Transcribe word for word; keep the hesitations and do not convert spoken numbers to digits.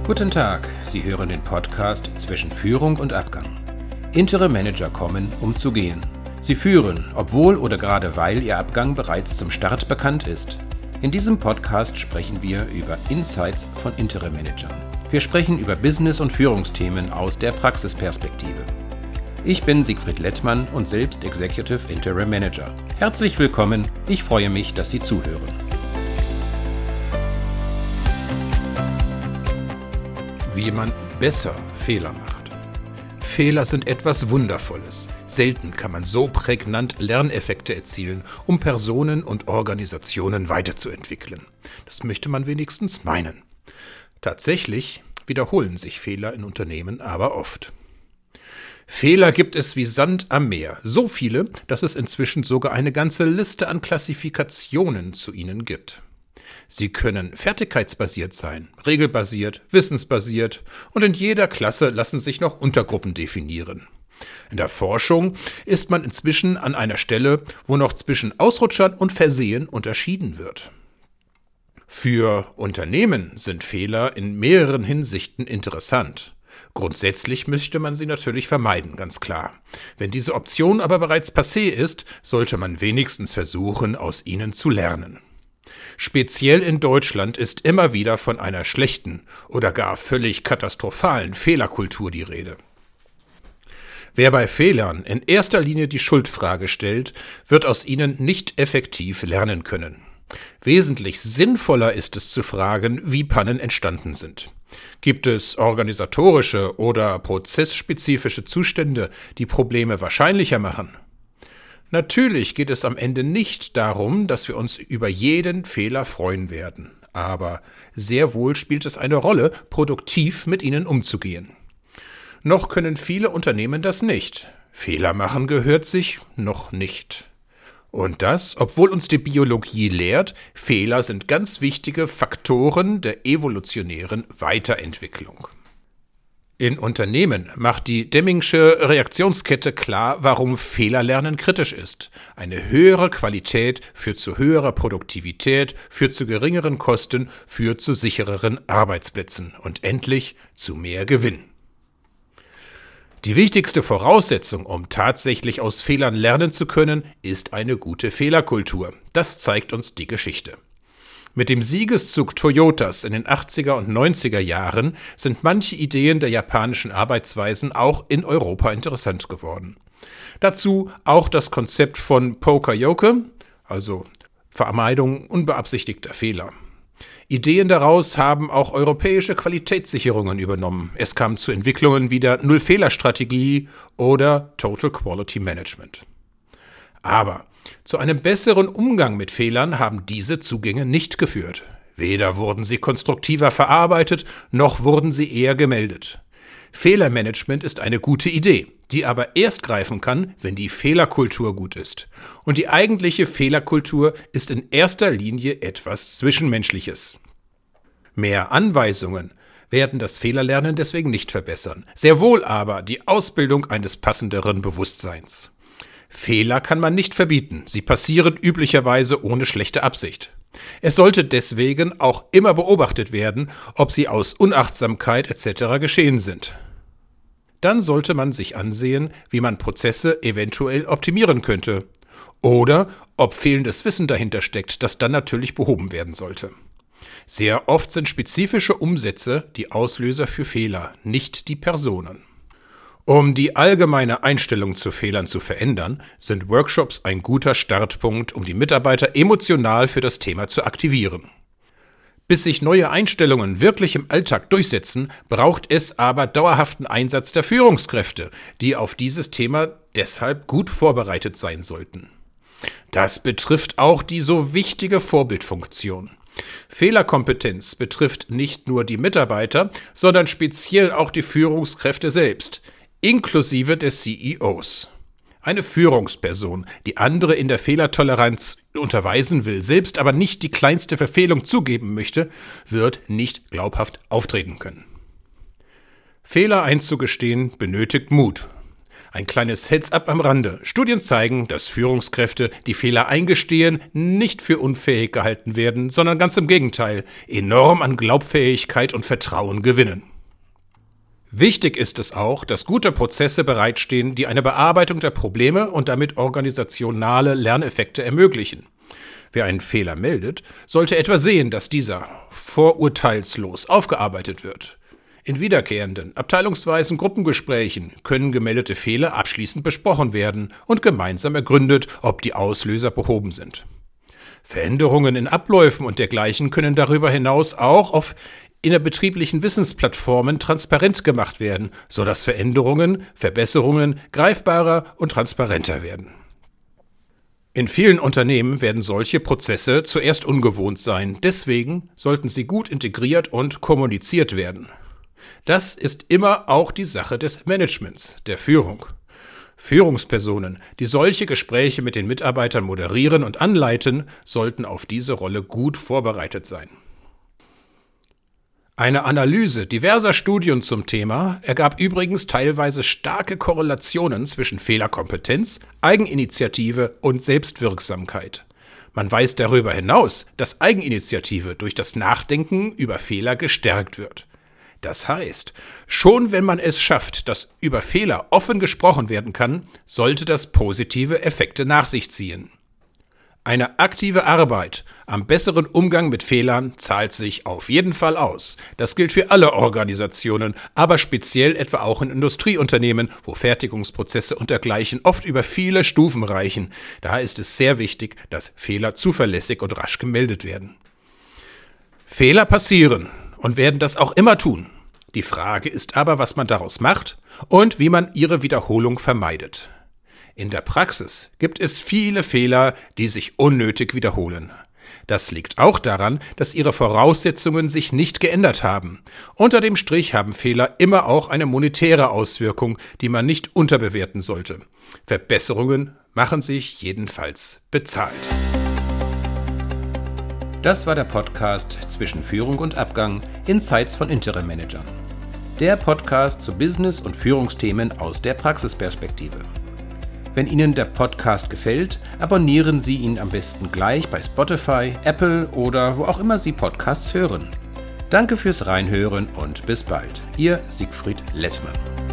Guten Tag, Sie hören den Podcast Zwischen Führung und Abgang. Interim-Manager kommen, um zu gehen. Sie führen, obwohl oder gerade weil Ihr Abgang bereits zum Start bekannt ist. In diesem Podcast sprechen wir über Insights von Interim-Managern. Wir sprechen über Business- und Führungsthemen aus der Praxisperspektive. Ich bin Siegfried Lettmann und selbst Executive Interim Manager. Herzlich willkommen, ich freue mich, dass Sie zuhören. Wie man besser Fehler macht. Fehler sind etwas Wundervolles. Selten kann man so prägnant Lerneffekte erzielen, um Personen und Organisationen weiterzuentwickeln. Das möchte man wenigstens meinen. Tatsächlich wiederholen sich Fehler in Unternehmen aber oft. Fehler gibt es wie Sand am Meer. So viele, dass es inzwischen sogar eine ganze Liste an Klassifikationen zu ihnen gibt. Sie können fertigkeitsbasiert sein, regelbasiert, wissensbasiert und in jeder Klasse lassen sich noch Untergruppen definieren. In der Forschung ist man inzwischen an einer Stelle, wo noch zwischen Ausrutschern und Versehen unterschieden wird. Für Unternehmen sind Fehler in mehreren Hinsichten interessant. Grundsätzlich möchte man sie natürlich vermeiden, ganz klar. Wenn diese Option aber bereits passé ist, sollte man wenigstens versuchen, aus ihnen zu lernen. Speziell in Deutschland ist immer wieder von einer schlechten oder gar völlig katastrophalen Fehlerkultur die Rede. Wer bei Fehlern in erster Linie die Schuldfrage stellt, wird aus ihnen nicht effektiv lernen können. Wesentlich sinnvoller ist es zu fragen, wie Pannen entstanden sind. Gibt es organisatorische oder prozessspezifische Zustände, die Probleme wahrscheinlicher machen? Natürlich geht es am Ende nicht darum, dass wir uns über jeden Fehler freuen werden, aber sehr wohl spielt es eine Rolle, produktiv mit ihnen umzugehen. Noch können viele Unternehmen das nicht. Fehler machen gehört sich noch nicht. Und das, obwohl uns die Biologie lehrt, Fehler sind ganz wichtige Faktoren der evolutionären Weiterentwicklung. In Unternehmen macht die Demmingsche Reaktionskette klar, warum Fehlerlernen kritisch ist. Eine höhere Qualität führt zu höherer Produktivität, führt zu geringeren Kosten, führt zu sichereren Arbeitsplätzen und endlich zu mehr Gewinn. Die wichtigste Voraussetzung, um tatsächlich aus Fehlern lernen zu können, ist eine gute Fehlerkultur. Das zeigt uns die Geschichte. Mit dem Siegeszug Toyotas in den achtziger und neunziger Jahren sind manche Ideen der japanischen Arbeitsweisen auch in Europa interessant geworden. Dazu auch das Konzept von Poka-yoke, also Vermeidung unbeabsichtigter Fehler. Ideen daraus haben auch europäische Qualitätssicherungen übernommen. Es kam zu Entwicklungen wie der Null-Fehler-Strategie oder Total Quality Management. Aber zu einem besseren Umgang mit Fehlern haben diese Zugänge nicht geführt. Weder wurden sie konstruktiver verarbeitet, noch wurden sie eher gemeldet. Fehlermanagement ist eine gute Idee, die aber erst greifen kann, wenn die Fehlerkultur gut ist. Und die eigentliche Fehlerkultur ist in erster Linie etwas Zwischenmenschliches. Mehr Anweisungen werden das Fehlerlernen deswegen nicht verbessern, sehr wohl aber die Ausbildung eines passenderen Bewusstseins. Fehler kann man nicht verbieten, sie passieren üblicherweise ohne schlechte Absicht. Es sollte deswegen auch immer beobachtet werden, ob sie aus Unachtsamkeit et cetera geschehen sind. Dann sollte man sich ansehen, wie man Prozesse eventuell optimieren könnte oder ob fehlendes Wissen dahinter steckt, das dann natürlich behoben werden sollte. Sehr oft sind spezifische Umsätze die Auslöser für Fehler, nicht die Personen. Um die allgemeine Einstellung zu Fehlern zu verändern, sind Workshops ein guter Startpunkt, um die Mitarbeiter emotional für das Thema zu aktivieren. Bis sich neue Einstellungen wirklich im Alltag durchsetzen, braucht es aber dauerhaften Einsatz der Führungskräfte, die auf dieses Thema deshalb gut vorbereitet sein sollten. Das betrifft auch die so wichtige Vorbildfunktion. Fehlerkompetenz betrifft nicht nur die Mitarbeiter, sondern speziell auch die Führungskräfte selbst, inklusive des C E Os. Eine Führungsperson, die andere in der Fehlertoleranz unterweisen will, selbst aber nicht die kleinste Verfehlung zugeben möchte, wird nicht glaubhaft auftreten können. Fehler einzugestehen benötigt Mut. Ein kleines Heads-up am Rande. Studien zeigen, dass Führungskräfte, die Fehler eingestehen, nicht für unfähig gehalten werden, sondern ganz im Gegenteil, enorm an Glaubfähigkeit und Vertrauen gewinnen. Wichtig ist es auch, dass gute Prozesse bereitstehen, die eine Bearbeitung der Probleme und damit organisationale Lerneffekte ermöglichen. Wer einen Fehler meldet, sollte etwa sehen, dass dieser vorurteilslos aufgearbeitet wird. In wiederkehrenden, abteilungsweisen Gruppengesprächen können gemeldete Fehler abschließend besprochen werden und gemeinsam ergründet, ob die Auslöser behoben sind. Veränderungen in Abläufen und dergleichen können darüber hinaus auch auf innerbetrieblichen Wissensplattformen transparent gemacht werden, sodass Veränderungen, Verbesserungen greifbarer und transparenter werden. In vielen Unternehmen werden solche Prozesse zuerst ungewohnt sein, deswegen sollten sie gut integriert und kommuniziert werden. Das ist immer auch die Sache des Managements, der Führung. Führungspersonen, die solche Gespräche mit den Mitarbeitern moderieren und anleiten, sollten auf diese Rolle gut vorbereitet sein. Eine Analyse diverser Studien zum Thema ergab übrigens teilweise starke Korrelationen zwischen Fehlerkompetenz, Eigeninitiative und Selbstwirksamkeit. Man weiß darüber hinaus, dass Eigeninitiative durch das Nachdenken über Fehler gestärkt wird. Das heißt, schon wenn man es schafft, dass über Fehler offen gesprochen werden kann, sollte das positive Effekte nach sich ziehen. Eine aktive Arbeit am besseren Umgang mit Fehlern zahlt sich auf jeden Fall aus. Das gilt für alle Organisationen, aber speziell etwa auch in Industrieunternehmen, wo Fertigungsprozesse und dergleichen oft über viele Stufen reichen. Daher ist es sehr wichtig, dass Fehler zuverlässig und rasch gemeldet werden. Fehler passieren und werden das auch immer tun. Die Frage ist aber, was man daraus macht und wie man ihre Wiederholung vermeidet. In der Praxis gibt es viele Fehler, die sich unnötig wiederholen. Das liegt auch daran, dass ihre Voraussetzungen sich nicht geändert haben. Unter dem Strich haben Fehler immer auch eine monetäre Auswirkung, die man nicht unterbewerten sollte. Verbesserungen machen sich jedenfalls bezahlt. Das war der Podcast zwischen Führung und Abgang, Insights von Interim-Managern. Der Podcast zu Business- und Führungsthemen aus der Praxisperspektive. Wenn Ihnen der Podcast gefällt, abonnieren Sie ihn am besten gleich bei Spotify, Apple oder wo auch immer Sie Podcasts hören. Danke fürs Reinhören und bis bald. Ihr Siegfried Lettmann.